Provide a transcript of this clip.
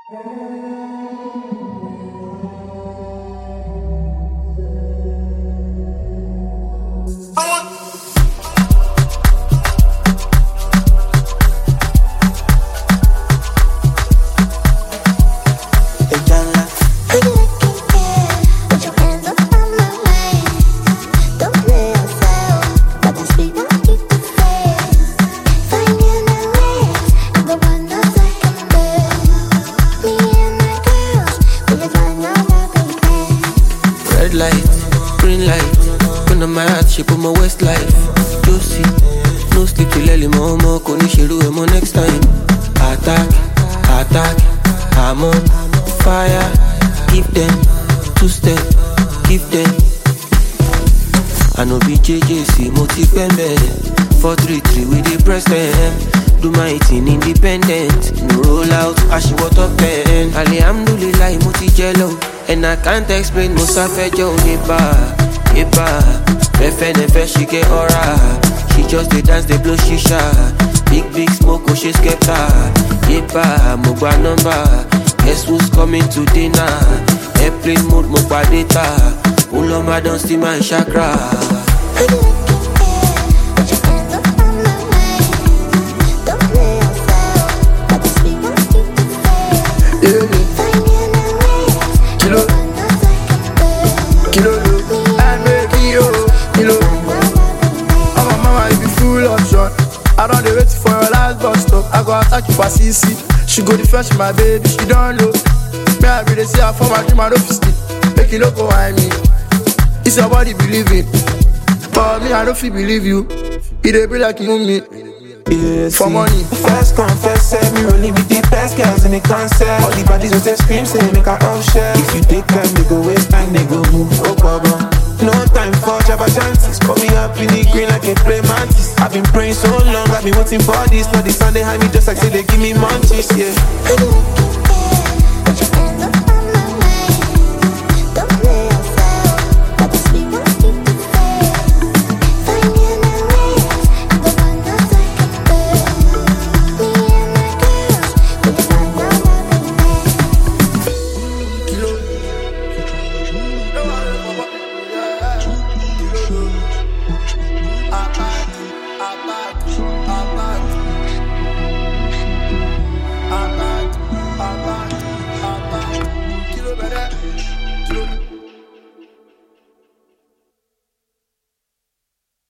Red light, green light, gun on my heart, shape of my waist life. Juicy, no sleep till early, momo, koni shiru emo next time. Attack, attack, I'm on fire. Give them, two-step, give them. I know BJJC, multi pembe. 433, we dey press them. Do my thing independent. No roll out, ashi what up pen. Alhamdulillah, multi jello. And I can't explain, Musa Fejo, Eba. Refe nefe, she get aura. She just dey dance, dey blow shisha. Big smoke, oh she skepta. Eba, Mogba number. Guess who's coming to dinner? Airplane mode, Mogba data. Uloma don't see my chakra. I don't dey wait for your last bus stop. I go attack you for CC. She go defense my baby, she don't know. Me I be dey see her for my dream, I don't feel sleep. Make it look behind me. It's your body believing, but me I don't feel believe you. It dey be like you me. Yes, for money. First confess, say me rolling with the best girls in the concert. All the bodies will say scream, say make a up share. If you take time, they go waste time, they go move. Oh, problem. No time for Jabba chances. Call me up in the green like a play mantis. I've been praying so long, I've been waiting for this. Now the sun they hide me just like say they give me munchies, yeah.